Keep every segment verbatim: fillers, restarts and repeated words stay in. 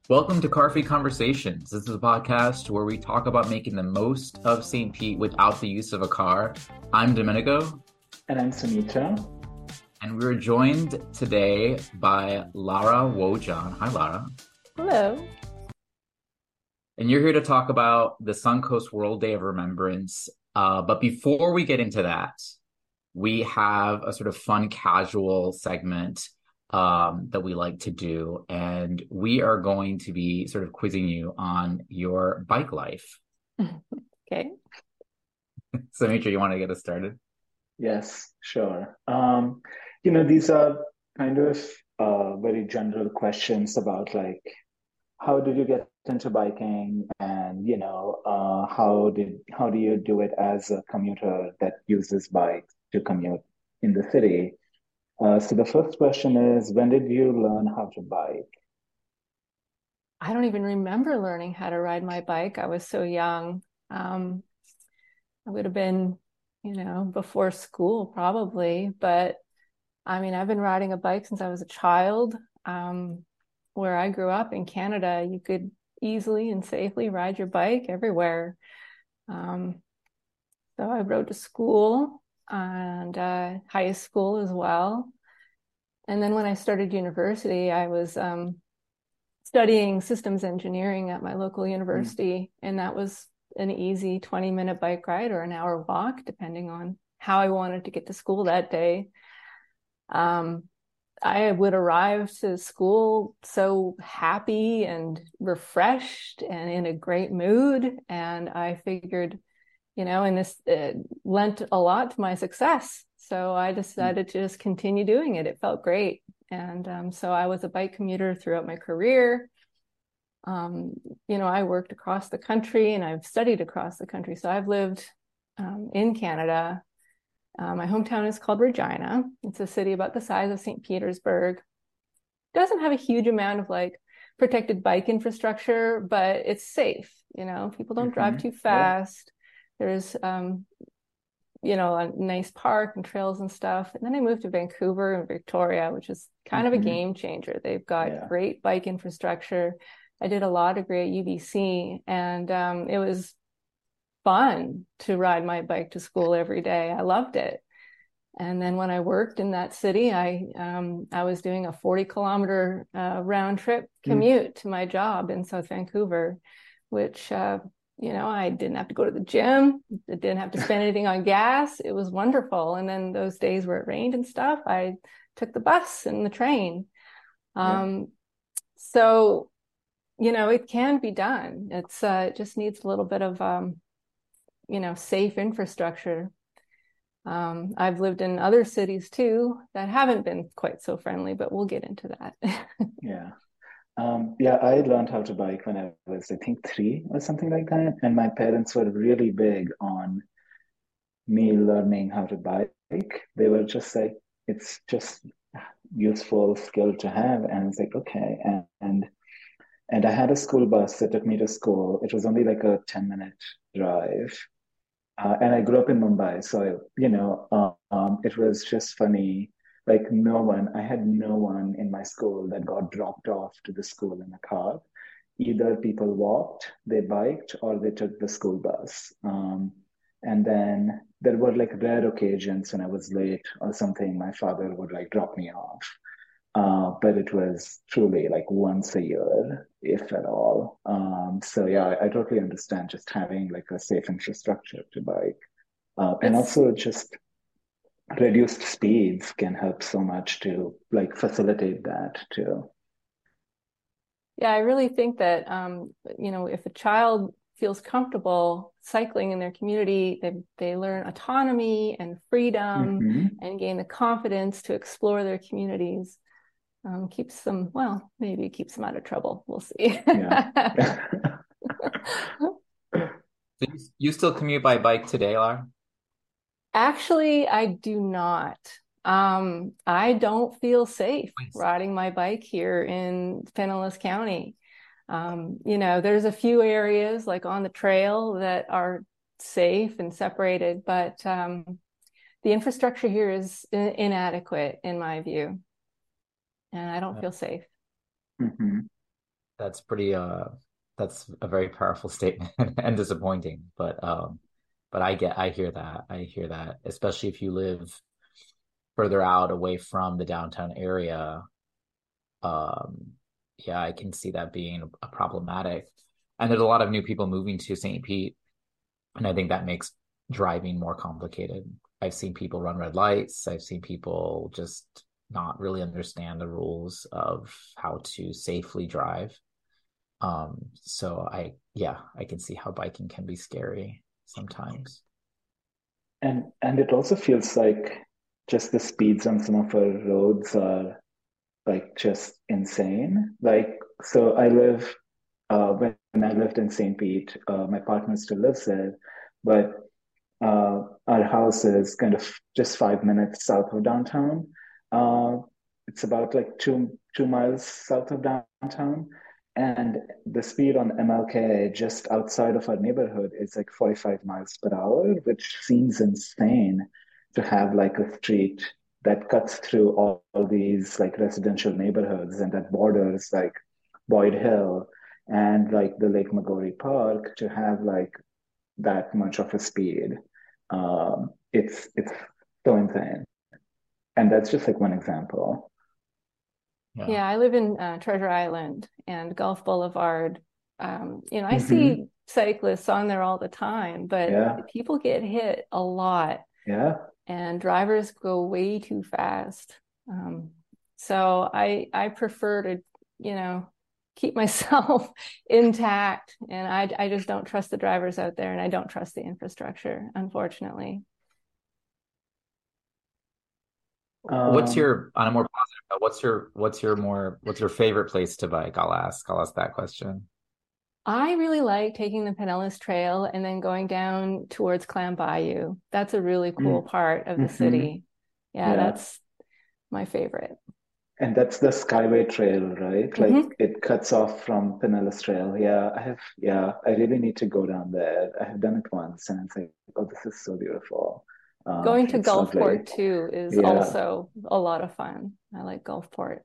Welcome to Car Free Conversations. This is a podcast where we talk about making the most of Saint Pete without the use of a car. I'm Domenico. And I'm Sunita. And we're joined today by Lara Wojan. Hi, Lara. Hello. And you're here to talk about the Suncoast World Day of Remembrance. Uh, but before we get into that, we have a sort of fun, casual segment um, that we like to do. And we are going to be sort of quizzing you on your bike life. Okay. So, Mitra, you want to get us started? Yes, sure. Um, you know, these are kind of uh, very general questions about like, how did you get into biking, and you know, uh, how did how do you do it as a commuter that uses bikes to commute in the city? Uh, so the first question is, when did you learn how to bike? I don't even remember learning how to ride my bike. I was so young. Um, I would have been, you know, before school probably, but I mean, I've been riding a bike since I was a child. Um, where I grew up in Canada, you could easily and safely ride your bike everywhere. Um, so I rode to school and uh, high school as well. And then when I started university, I was um, studying systems engineering at my local university. Mm. And that was an easy twenty minute bike ride or an hour walk, depending on how I wanted to get to school that day. Um, I would arrive to school so happy and refreshed and in a great mood. And I figured, you know, and this uh, lent a lot to my success. So I decided to just continue doing it. It felt great. And um, so I was a bike commuter throughout my career. Um, you know, I worked across the country and I've studied across the country. So I've lived um, in Canada. Uh, my hometown is called Regina. It's a city about the size of Saint Petersburg. It doesn't have a huge amount of like protected bike infrastructure, but it's safe. You know, people don't mm-hmm. drive too fast. Yeah. There's, um, you know, a nice park and trails and stuff. And then I moved to Vancouver and Victoria, which is kind mm-hmm. of a game changer. They've got yeah. great bike infrastructure. I did a law degree at U B C, and um, it was fun to ride my bike to school every day. I loved it. And then when I worked in that city, I um, I was doing a forty kilometer uh, round trip commute mm. to my job in South Vancouver, which, uh, you know, I didn't have to go to the gym. I didn't have to spend anything on gas. It was wonderful. And then those days where it rained and stuff, I took the bus and the train. Um, yeah. So, you know, it can be done. It's uh, it just needs a little bit of um, you know, safe infrastructure. Um, I've lived in other cities too that haven't been quite so friendly, but we'll get into that. yeah. Um, yeah, I learned how to bike when I was, I think, three or something like that. And my parents were really big on me learning how to bike. They were just like, it's just useful skill to have. And it's like, okay. And, and and I had a school bus that took me to school. It was only like a ten minute drive. Uh, and I grew up in Mumbai, so, you know, um, it was just funny. Like no one, I had no one in my school that got dropped off to the school in a car. Either people walked, they biked, or they took the school bus. Um, and then there were like rare occasions when I was late or something, my father would like drop me off. Uh, but it was truly like once a year, if at all. Um, so yeah, I, I totally understand just having like a safe infrastructure to bike. Uh, and also just reduced speeds can help so much to like facilitate that too. Yeah, I really think that, um, you know, if a child feels comfortable cycling in their community, they, they learn autonomy and freedom mm-hmm. and gain the confidence to explore their communities. Um, keeps them, well, maybe it keeps them out of trouble. We'll see. Yeah. So you, you still commute by bike today, Lara? Actually, I do not. Um, I don't feel safe Nice. riding my bike here in Pinellas County. Um, you know, there's a few areas like on the trail that are safe and separated, but um, the infrastructure here is in- inadequate in my view. And I don't feel safe. Mm-hmm. That's pretty uh that's a very powerful statement and disappointing. But um but I get I hear that. I hear that, especially if you live further out away from the downtown area. Um yeah, I can see that being a problematic. And there's a lot of new people moving to Saint Pete, and I think that makes driving more complicated. I've seen people run red lights. I've seen people just not really understand the rules of how to safely drive. Um, so I, yeah, I can see how biking can be scary sometimes. And and it also feels like just the speeds on some of our roads are like just insane. Like, so I live uh when I lived in Saint Pete, uh, my partner still lives there, but uh our house is kind of just five minutes south of downtown. Uh it's about like two two miles south of downtown. And the speed on M L K just outside of our neighborhood is like forty-five miles per hour, which seems insane to have like a street that cuts through all, all these like residential neighborhoods and that borders like Boyd Hill and like the Lake Magori Park to have like that much of a speed. Um, it's it's so insane. And that's just like one example. Yeah. Yeah, I live in uh, Treasure Island and Gulf Boulevard. Um, you know, I Mm-hmm. see cyclists on there all the time, but Yeah, people get hit a lot yeah. and drivers go way too fast. Um, so I I prefer to, you know, keep myself intact, and I I just don't trust the drivers out there, and I don't trust the infrastructure, unfortunately. What's Um, your, on a more positive note, what's your what's your more what's your favorite place to bike? I'll ask. I'll ask that question. I really like taking the Pinellas Trail and then going down towards Clam Bayou. That's a really cool part of the mm-hmm. city. Yeah, Yeah. that's my favorite. And that's the Skyway Trail, right? Like Hmm. it cuts off from Pinellas Trail. Yeah, I have, yeah, I really need to go down there. I have done it once and it's like, oh, this is so beautiful. Um, Going to it's lovely. Gulfport too is Yeah. also a lot of fun. I like Gulfport.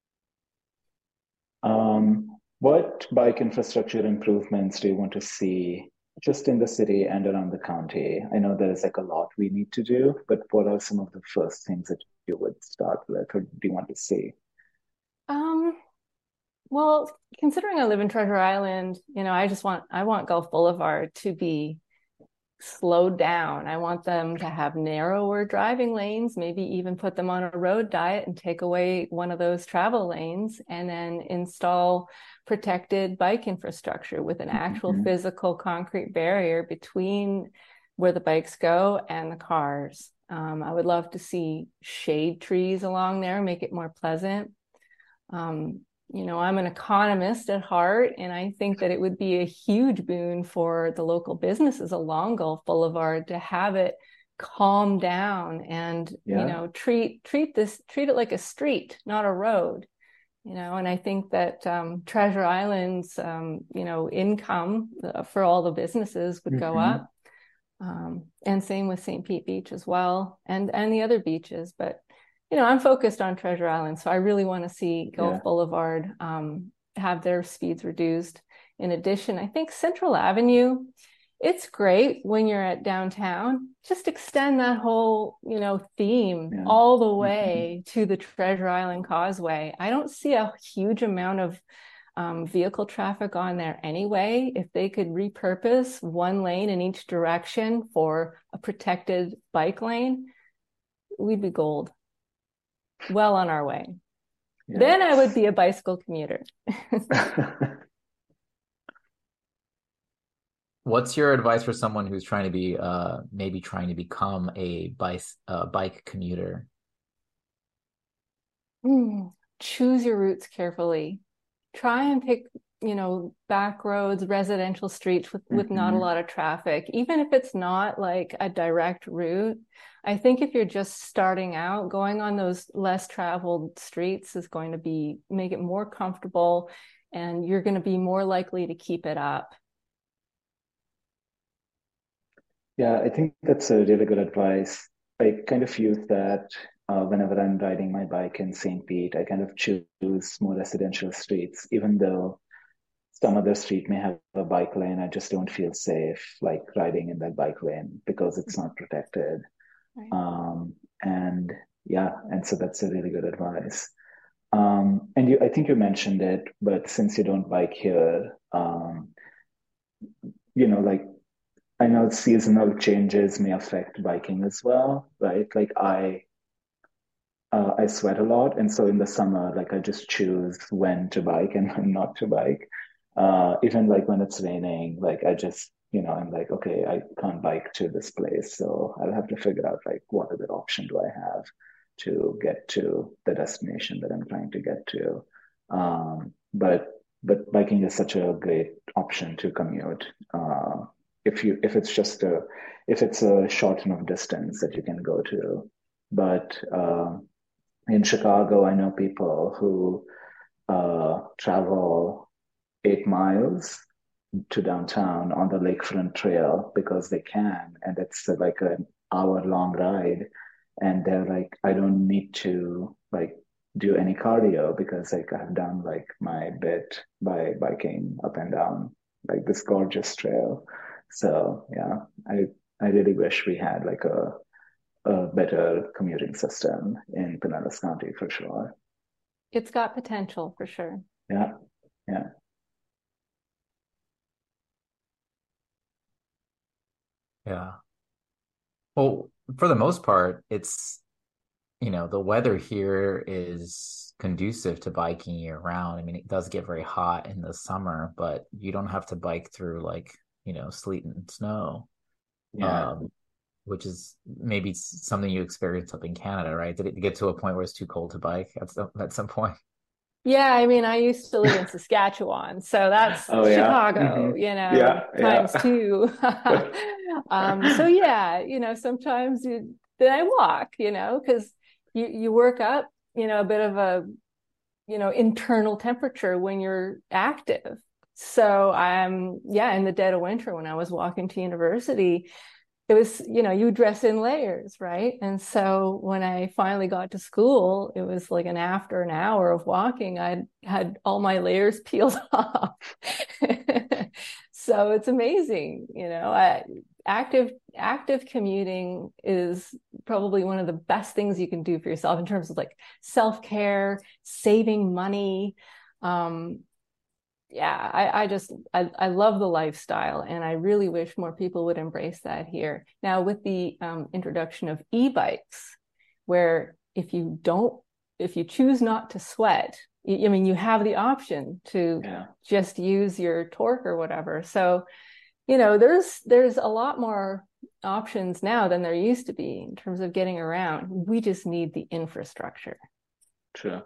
Um, what bike infrastructure improvements do you want to see just in the city and around the county? I know there is like a lot we need to do, but what are some of the first things that you would start with or do you want to see? Um, well, considering I live in Treasure Island, you know, I just want I want Gulf Boulevard to be slowed down. I want them to have narrower driving lanes, maybe even put them on a road diet and take away one of those travel lanes and then install protected bike infrastructure with an actual Mhm. physical concrete barrier between where the bikes go and the cars. Um, I would love to see shade trees along there, make it more pleasant. Um, you know, I'm an economist at heart, and I think that it would be a huge boon for the local businesses along Gulf Boulevard to have it calm down and, you Yeah. know, treat treat this treat it like a street, not a road. You know, and I think that um, Treasure Island's, um, you know, income uh, for all the businesses would go Hmm. up, um, and same with Saint Pete Beach as well, and and the other beaches, but you know, I'm focused on Treasure Island, so I really want to see Yeah. Gulf Boulevard um, have their speeds reduced. In addition, I think Central Avenue, it's great when you're at downtown. Just extend that whole, you know, theme Yeah. all the Hmm. way to the Treasure Island Causeway. I don't see a huge amount of um, vehicle traffic on there anyway. If they could repurpose one lane in each direction for a protected bike lane, we'd be gold. Well on our way. Then I would Yes. be a bicycle commuter. What's your advice for someone who's trying to be uh maybe trying to become a bike uh, bike commuter? Mm, choose your routes carefully. Try and pick, you know, back roads, residential streets with, with not a Hmm. lot of traffic. Even if it's not like a direct route, I think if you're just starting out, going on those less traveled streets is going to be make it more comfortable and you're going to be more likely to keep it up. Yeah, I think that's a really good advice. I kind of use that uh, whenever I'm riding my bike in Saint Pete. I kind of choose more residential streets, even though some other street may have a bike lane. I just don't feel safe like riding in that bike lane because it's not protected. Right. Um, and yeah, and so that's a really good advice. Um, and you, I think you mentioned it, but since you don't bike here, um, you know, like I know seasonal changes may affect biking as well, right? Like I, uh, I sweat a lot, and so in the summer, like I just choose when to bike and when not to bike. Uh, even like when it's raining, like I just, you know, I'm like, okay, I can't bike to this place, so I'll have to figure out like what other option do I have to get to the destination that I'm trying to get to. Um, but but biking is such a great option to commute. Uh, if you if it's just a if it's a short enough distance that you can go to. But uh, in Chicago, I know people who uh, travel eight miles to downtown on the Lakefront Trail because they can, and it's uh, like an hour long ride. And they're like, I don't need to like do any cardio because like I've done like my bit by biking up and down like this gorgeous trail. So yeah, I I really wish we had like a a better commuting system in Pinellas County for sure. It's got potential for sure. Yeah, yeah. Yeah. Well, for the most part, it's, you know, the weather here is conducive to biking year round. I mean, it does get very hot in the summer, but you don't have to bike through like, you know, sleet and snow. Yeah. Um, which is maybe something you experience up in Canada, right? Did it get to a point where it's too cold to bike at some at some point? Yeah, I mean, I used to live in Saskatchewan, so that's Oh yeah. Chicago, Mm-hmm. you know, Yeah, times yeah. two. um, so yeah, you know, sometimes you, then I walk, you know, because you you work up, you know, a bit of a, you know, internal temperature when you're active. So I'm, yeah, in the dead of winter when I was walking to university, it was, you know, you dress in layers, right? And so when I finally got to school, it was like an after an hour of walking, I had all my layers peeled off. So it's amazing, you know, I, active active commuting is probably one of the best things you can do for yourself in terms of like self-care, saving money. Um, yeah, I, I just, I, I love the lifestyle, and I really wish more people would embrace that here. Now, with the um, introduction of e-bikes, where if you don't, if you choose not to sweat, I mean, you have the option to Yeah. just use your torque or whatever. So, you know, there's, there's a lot more options now than there used to be in terms of getting around. We just need the infrastructure. True.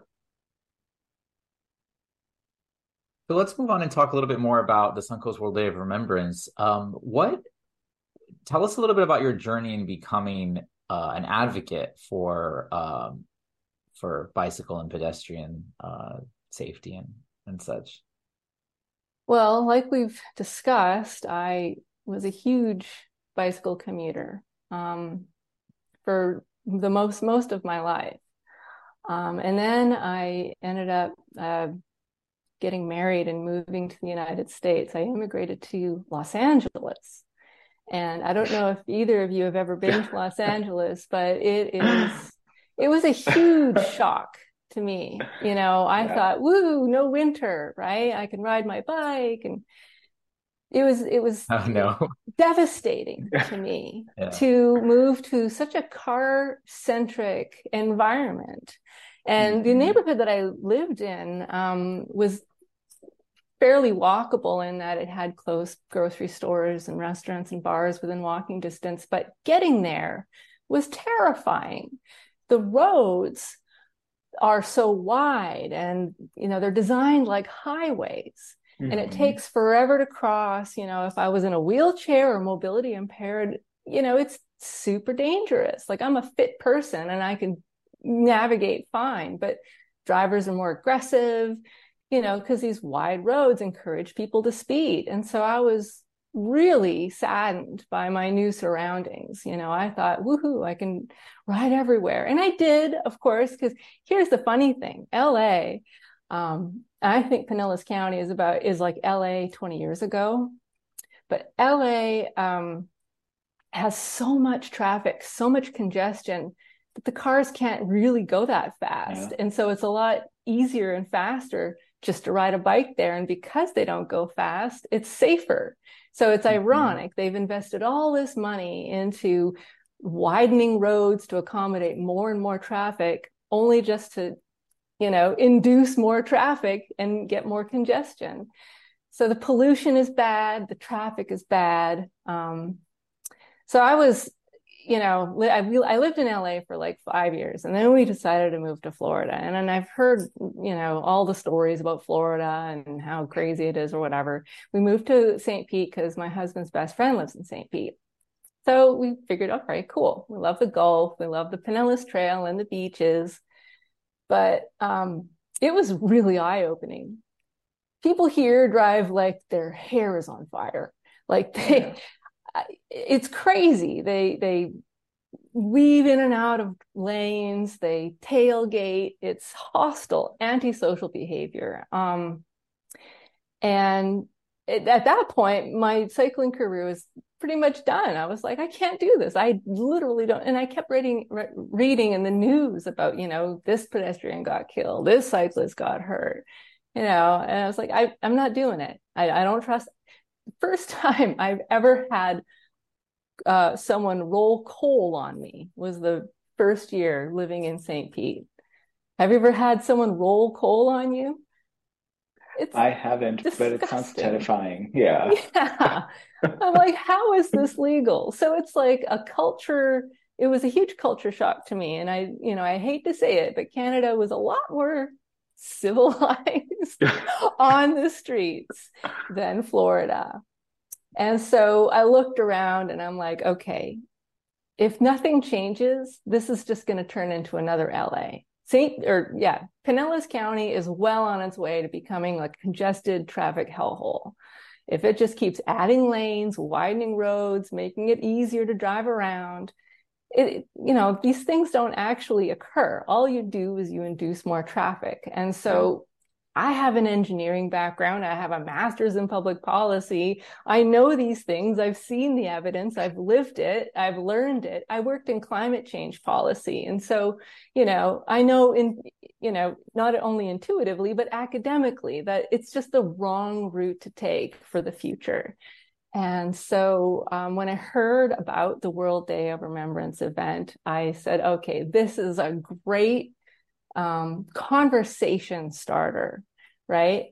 So let's move on and talk a little bit more about the Suncoast World Day of Remembrance. Um, what, tell us a little bit about your journey in becoming uh, an advocate for um, for bicycle and pedestrian uh, safety and, and such. Well, like we've discussed, I was a huge bicycle commuter um, for the most most of my life. Um, and then I ended up uh, getting married and moving to the United States. I immigrated to Los Angeles. And I don't know if either of you have ever been to Los Angeles, but it is, it was a huge shock to me. You know, I Yeah. thought, woo, no winter, right? I can ride my bike. And it was, it was Oh, no. devastating to me Yeah. to move to such a car-centric environment. And Mm-hmm. the neighborhood that I lived in um, was fairly walkable in that it had close grocery stores and restaurants and bars within walking distance, but getting there was terrifying. The roads are so wide and, you know, they're designed like highways. Mm-hmm. And it takes forever to cross. You know, if I was in a wheelchair or mobility impaired, you know, it's super dangerous. Like I'm a fit person and I can navigate fine, but drivers are more aggressive, you know, because these wide roads encourage people to speed. And so I was really saddened by my new surroundings. You know, I thought, woohoo, I can ride everywhere. And I did, of course, because here's the funny thing, L A, um, I think Pinellas County is about is like L A twenty years ago, but L A um, has so much traffic, so much congestion that the cars can't really go that fast. Yeah. And so it's a lot easier and faster just to ride a bike there. And because they don't go fast, it's safer. So it's mm-hmm. ironic. They've invested all this money into widening roads to accommodate more and more traffic, only just to, you know, induce more traffic and get more congestion. So the pollution is bad, the traffic is bad. Um, so I was, you know, I, I lived in L A for like five years, and then we decided to move to Florida. And then I've heard, you know, all the stories about Florida and how crazy it is or whatever. We moved to Saint Pete because my husband's best friend lives in Saint Pete. So we figured, all right, cool. We love the Gulf. We love the Pinellas Trail and the beaches. But um, it was really eye-opening. People here drive like their hair is on fire. Like they... Yeah. It's crazy. They they weave in and out of lanes. They tailgate. It's hostile, antisocial behavior. Um, and it, at that point, my cycling career was pretty much done. I was like, I can't do this. I literally don't. And I kept reading re- reading in the news about, you know, this pedestrian got killed, this cyclist got hurt, you know. And I was like, I, I'm not doing it. I, I don't trust. First time I've ever had uh, someone roll coal on me was the first year living in Saint Pete. Have you ever had someone roll coal on you? It's I haven't, disgusting. But it sounds terrifying. Yeah. Yeah. I'm like, how is this legal? So it's like a culture. It was a huge culture shock to me. And I, you know, I hate to say it, but Canada was a lot more civilized on the streets than Florida. And so I looked around and I'm like, okay, if nothing changes, this is just going to turn into another L A. Saint or yeah, Pinellas County is well on its way to becoming like a congested traffic hellhole. If it just keeps adding lanes, widening roads, making it easier to drive around, it, you know, these things don't actually occur. All you do is you induce more traffic. And so I have an engineering background. I have a master's in public policy. I know these things. I've seen the evidence. I've lived it. I've learned it. I worked in climate change policy. And so, you know, I know in, you know, not only intuitively, but academically that it's just the wrong route to take for the future. And so um, when I heard about the World Day of Remembrance event, I said, okay, this is a great um, conversation starter, right?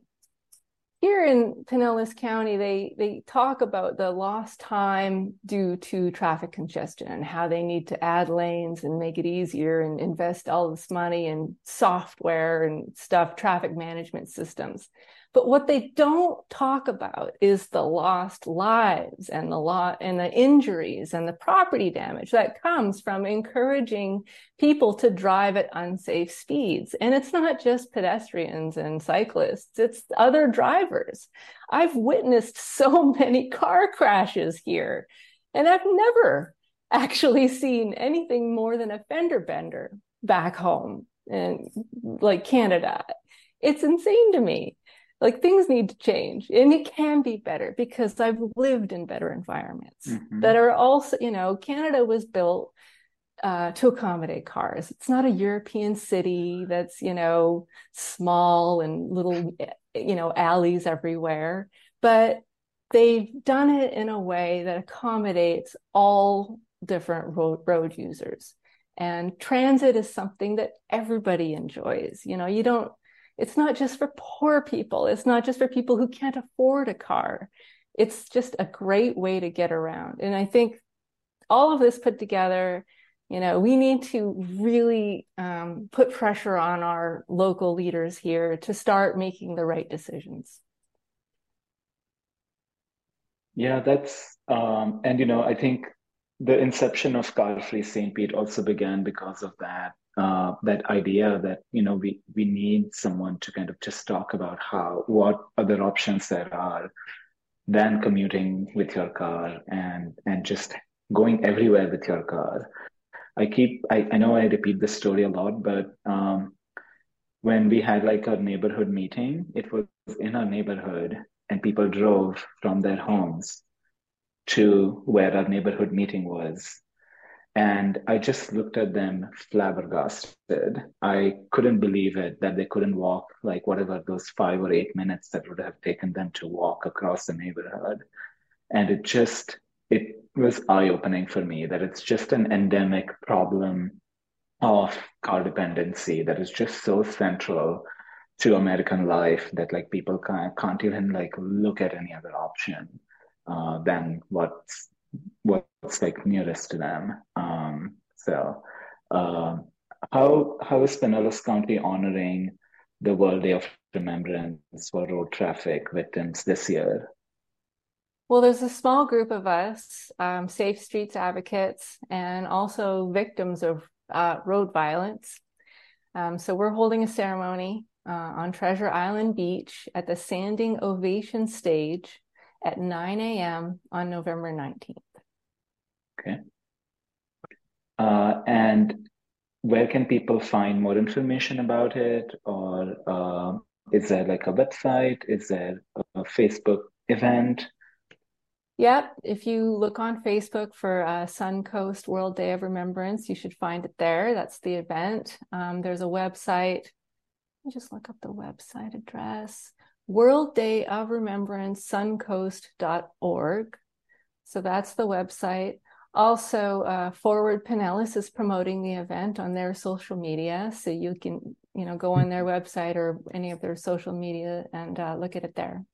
Here in Pinellas County, they, they talk about the lost time due to traffic congestion and how they need to add lanes and make it easier and invest all this money in software and stuff, traffic management systems. But what they don't talk about is the lost lives and the lot and the injuries and the property damage that comes from encouraging people to drive at unsafe speeds. And it's not just pedestrians and cyclists, it's other drivers. I've witnessed so many car crashes here, and I've never actually seen anything more than a fender bender back home in like Canada. It's insane to me. Like things need to change, and it can be better because I've lived in better environments mm-hmm. that are also, you know, Canada was built uh, to accommodate cars. It's not a European city that's, you know, small and little, you know, alleys everywhere, but they've done it in a way that accommodates all different road, road users. And transit is something that everybody enjoys. You know, you don't, it's not just for poor people. It's not just for people who can't afford a car. It's just a great way to get around. And I think all of this put together, you know, we need to really um, put pressure on our local leaders here to start making the right decisions. Yeah, that's, um, and, you know, I think the inception of Car-Free Saint Pete also began because of that. Uh, that idea that, you know, we, we need someone to kind of just talk about how, what other options there are than commuting with your car and, and just going everywhere with your car. I keep, I, I know I repeat this story a lot, but um, when we had like a neighborhood meeting, it was in our neighborhood, and people drove from their homes to where our neighborhood meeting was. And I just looked at them flabbergasted. I couldn't believe it that they couldn't walk like whatever those five or eight minutes that would have taken them to walk across the neighborhood. And it just, it was eye-opening for me that it's just an endemic problem of car dependency that is just so central to American life that like people can't, can't even like look at any other option uh, than what's what's like nearest to them. Um, so, uh, how how is Pinellas County honoring the World Day of Remembrance for road traffic victims this year? Well, there's a small group of us, um, Safe Streets advocates, and also victims of uh, road violence. Um, so we're holding a ceremony uh, on Treasure Island Beach at the Standing Ovation Stage at nine a.m. on November nineteenth. Okay. Uh, and where can people find more information about it? Or uh, is there like a website? Is there a Facebook event? Yep. If you look on Facebook for uh, Suncoast World Day of Remembrance, you should find it there. That's the event. Um, there's a website. Let me just look up the website address. World Day of Remembrance, suncoast dot org. So that's the website. Also, uh, Forward Pinellas is promoting the event on their social media. So you can, you know, go on their website or any of their social media and uh, look at it there.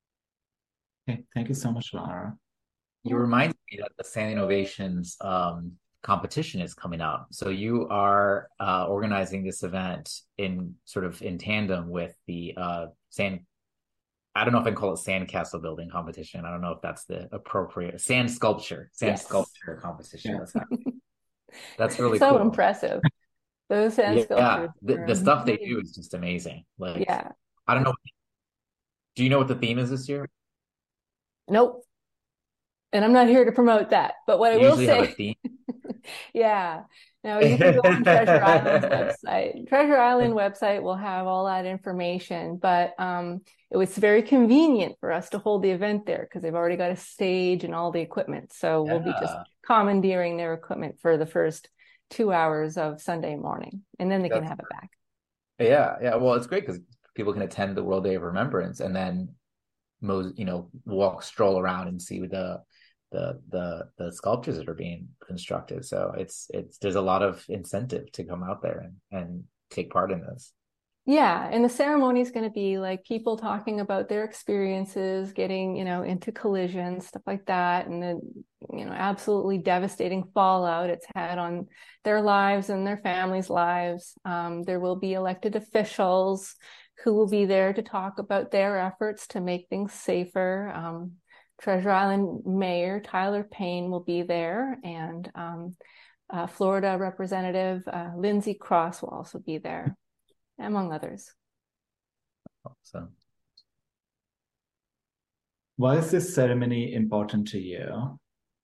Okay, thank you so much, Lara. You remind me that the Standing Ovations um, competition is coming up. So you are uh, organizing this event in sort of in tandem with the uh, sand. I don't know if I can call it sandcastle building competition. I don't know if that's the appropriate sand sculpture, sand yes. sculpture competition. Yeah. That's, that's really so cool. impressive. Those sand yeah, sculptures. Yeah, the, the stuff they do is just amazing. Like, yeah. I don't know. Do you know what the theme is this year? Nope. And I'm not here to promote that, but what you I will usually say, have a theme. yeah, no, you can go on Treasure Island's website. Treasure Island website will have all that information, but um, it was very convenient for us to hold the event there because they've already got a stage and all the equipment. So yeah. we'll be just commandeering their equipment for the first two hours of Sunday morning, and then they That's can have it back. Yeah, yeah. Well, it's great because people can attend the World Day of Remembrance and then, you know, walk, stroll around and see the the the the sculptures that are being constructed. So it's it's there's a lot of incentive to come out there and, and take part in this. Yeah, and the ceremony is going to be like people talking about their experiences, getting, you know, into collisions, stuff like that, and then, you know, absolutely devastating fallout it's had on their lives and their families' lives. Um, there will be elected officials who will be there to talk about their efforts to make things safer. Um, Treasure Island Mayor Tyler Payne will be there, and um, uh, Florida Representative uh, Lindsey Cross will also be there, among others. Awesome. Why is this ceremony important to you?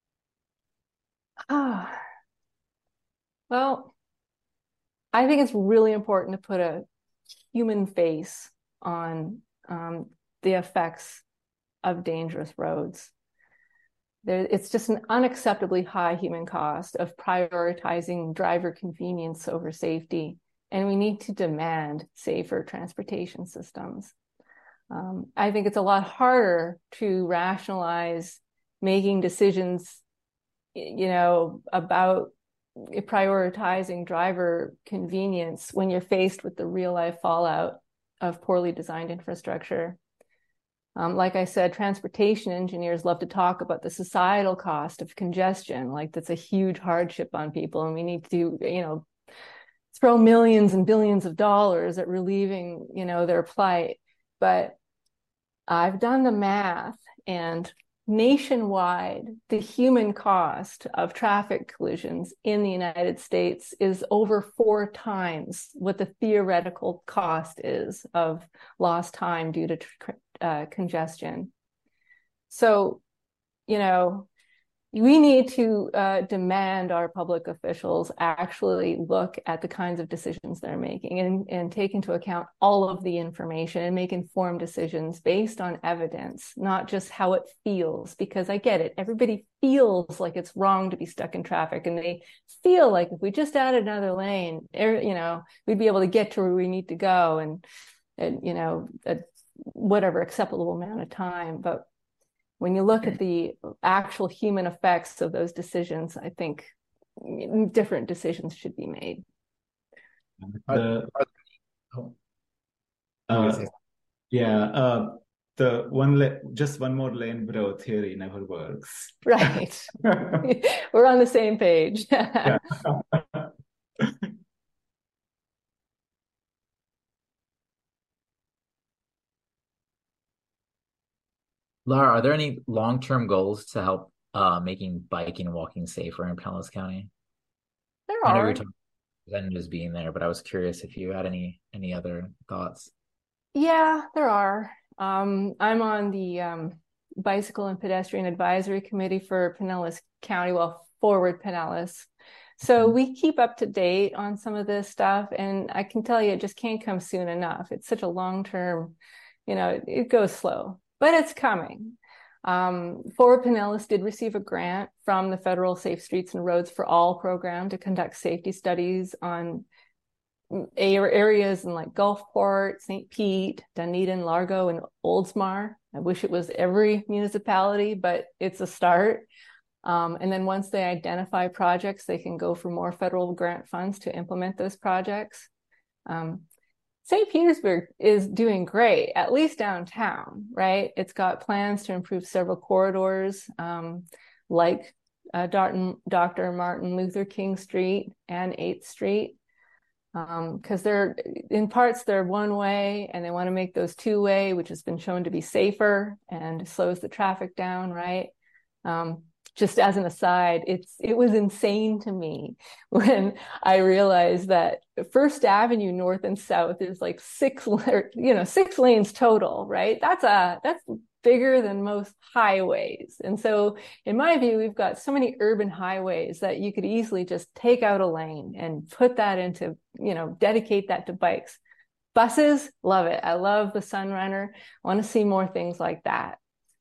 Oh, well, I think it's really important to put a human face on um, the effects of dangerous roads. There, it's just an unacceptably high human cost of prioritizing driver convenience over safety, and we need to demand safer transportation systems. Um, I think it's a lot harder to rationalize making decisions, you know, about prioritizing driver convenience when you're faced with the real life fallout of poorly designed infrastructure. Um, like I said, transportation engineers love to talk about the societal cost of congestion, like that's a huge hardship on people, and we need to, you know, throw millions and billions of dollars at relieving, you know, their plight. But I've done the math, and nationwide, the human cost of traffic collisions in the United States is over four times what the theoretical cost is of lost time due to uh, congestion. So, you know, we need to uh, demand our public officials actually look at the kinds of decisions they're making and, and take into account all of the information and make informed decisions based on evidence, not just how it feels. Because I get it, everybody feels like it's wrong to be stuck in traffic, and they feel like if we just added another lane, you know, we'd be able to get to where we need to go and, and you know, a, whatever acceptable amount of time. But when you look at the actual human effects of those decisions, I think different decisions should be made. The, uh, yeah, uh, the one la- just one more lane bro theory never works. Right. We're on the same page. Yeah. Lara, are there any long-term goals to help uh, making biking and walking safer in Pinellas County? There I know are. you're talking about percentages being there, but I was curious if you had any any other thoughts. Yeah, there are. Um, I'm on the um, Bicycle and Pedestrian Advisory Committee for Pinellas County, well, Forward Pinellas. So Mhm. we keep up to date on some of this stuff, and I can tell you it just can't come soon enough. It's such a long-term, you know, it, it goes slow, but it's coming. Um, Forward Pinellas did receive a grant from the Federal Safe Streets and Roads for All program to conduct safety studies on areas in like Gulfport, Saint Pete, Dunedin, Largo, and Oldsmar. I wish it was every municipality, but it's a start. Um, and then once they identify projects, they can go for more federal grant funds to implement those projects. Um, Saint Petersburg is doing great, at least downtown, right? It's got plans to improve several corridors, um, like uh, Doctor Martin Luther King Street and eighth Street. Because um, they're in parts they're one way, and they want to make those two way, which has been shown to be safer and slows the traffic down, right? Um, just as an aside, it's it was insane to me when I realized that First Avenue North and South is like six, you know, six lanes total, right? That's a that's bigger than most highways. And so in my view, we've got so many urban highways that you could easily just take out a lane and put that into, you know, dedicate that to bikes. Buses, love it. I love the Sunrunner. I want to see more things like that.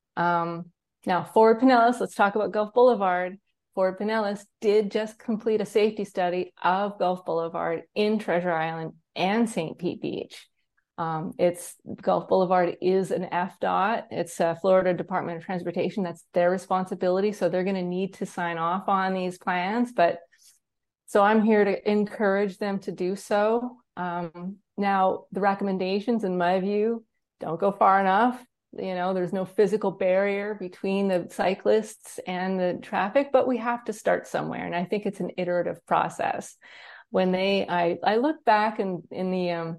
Um, now, Forward Pinellas, let's talk about Gulf Boulevard. Forward Pinellas did just complete a safety study of Gulf Boulevard in Treasure Island and Saint Pete Beach. Um, it's Gulf Boulevard is an F DOT. It's a Florida Department of Transportation. That's their responsibility. So they're going to need to sign off on these plans. But so I'm here to encourage them to do so. Um, now, the recommendations, in my view, don't go far enough. You know, there's no physical barrier between the cyclists and the traffic, but we have to start somewhere. And I think it's an iterative process. When they, I, I look back in, in the, um,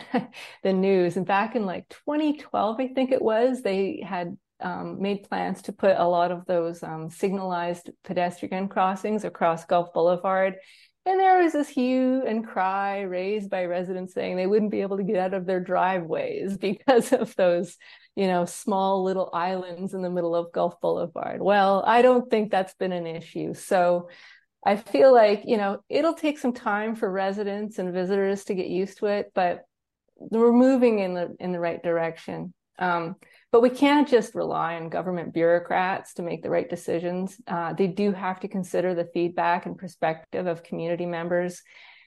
the news, and back in like twenty twelve, I think it was, they had um, made plans to put a lot of those um, signalized pedestrian crossings across Gulf Boulevard. And there was this hue and cry raised by residents saying they wouldn't be able to get out of their driveways because of those, you know, small little islands in the middle of Gulf Boulevard. Well, I don't think that's been an issue. So I feel like, you know, it'll take some time for residents and visitors to get used to it, but we're moving in the in the right direction. Um, but we can't just rely on government bureaucrats to make the right decisions. Uh, they do have to consider the feedback and perspective of community members.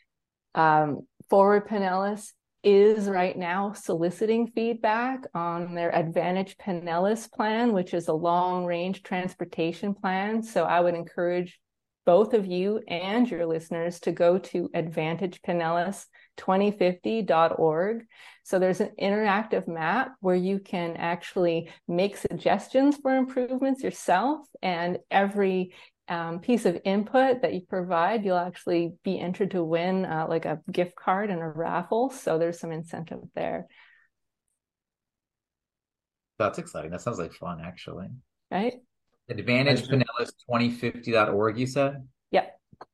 Um, Forward Pinellas is right now soliciting feedback on their Advantage Pinellas plan, which is a long-range transportation plan. So I would encourage both of you and your listeners to go to advantage pinellas twenty fifty dot org. So there's an interactive map where you can actually make suggestions for improvements yourself, and every um, piece of input that you provide, you'll actually be entered to win uh, like a gift card and a raffle. So there's some incentive there. That's exciting. That sounds like fun, actually. Right? advantage pinellas twenty fifty dot org, you said? Yep.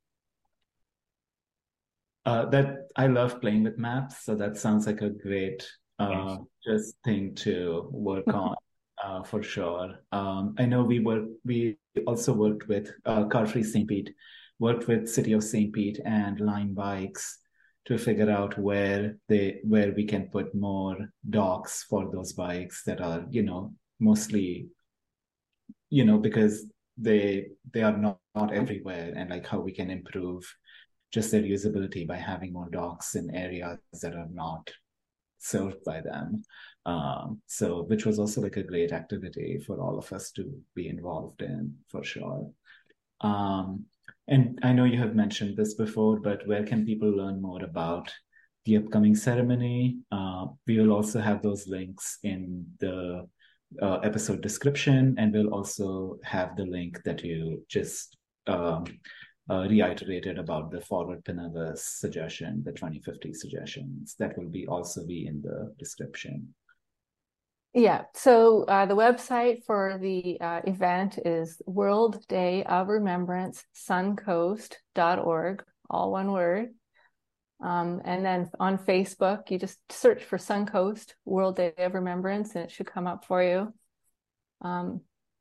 Uh, that I love playing with maps, so that sounds like a great uh, just thing to work on. uh, for sure. Um, I know we were we also worked with uh, Car Free Saint Pete, worked with City of Saint Pete and Lime Bikes to figure out where they where we can put more docks for those bikes that are, you know, mostly, you know, because they they are not, not everywhere, and like how we can improve just their usability by having more docks in areas that are not served by them. Um, so which was also like a great activity for all of us to be involved in, for sure. Um, and I know you have mentioned this before, but where can people learn more about the upcoming ceremony? Uh, we will also have those links in the uh, episode description, and we'll also have the link that you just um, uh, reiterated about the Forward Pinellas suggestion, the twenty fifty suggestions. That will be also be in the description. Yeah, so uh, the website for the uh, event is World Day of Remembrance Suncoast dot org, all one word. Um, and then on Facebook, you just search for Suncoast World Day of Remembrance, and it should come up for you. Um,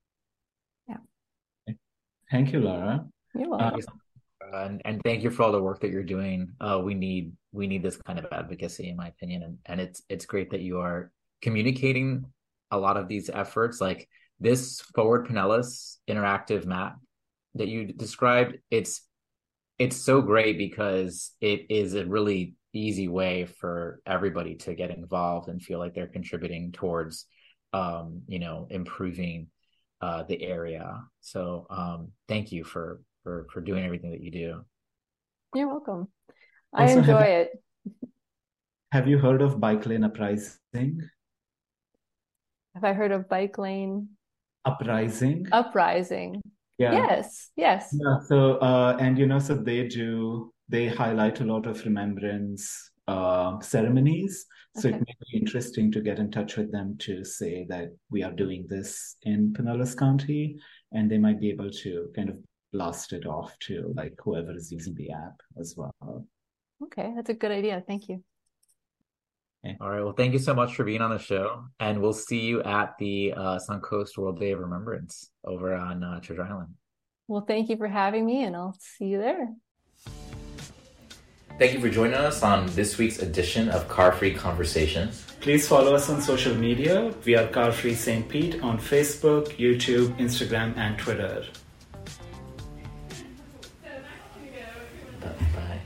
yeah. Thank you, Laura. You're welcome. Uh, and, and thank you for all the work that you're doing. Uh, we need we need this kind of advocacy, in my opinion, and and it's it's great that you are communicating a lot of these efforts. Like this Forward Pinellas interactive map that you described, it's it's so great because it is a really easy way for everybody to get involved and feel like they're contributing towards um, you know, improving uh, the area. So um, thank you for for for doing everything that you do. You're welcome. I Also, enjoy have, it. Have you heard of Bike Lane Uprising? Have I heard of Bike Lane Uprising? Uprising. Yeah. Yes, yes. Yeah. So, uh, and you know, so they do, they highlight a lot of remembrance uh, ceremonies. So Okay. it may be interesting to get in touch with them to say that we are doing this in Pinellas County, and they might be able to kind of blast it off to like whoever is using the app as well. Okay, that's a good idea. Thank you. Okay. All right. Well, thank you so much for being on the show, and we'll see you at the uh, Suncoast World Day of Remembrance over on uh, Treasure Island. Well, thank you for having me, and I'll see you there. Thank you for joining us on this week's edition of Car Free Conversations. Please follow us on social media. We are Car Free Saint Pete on Facebook, YouTube, Instagram, and Twitter.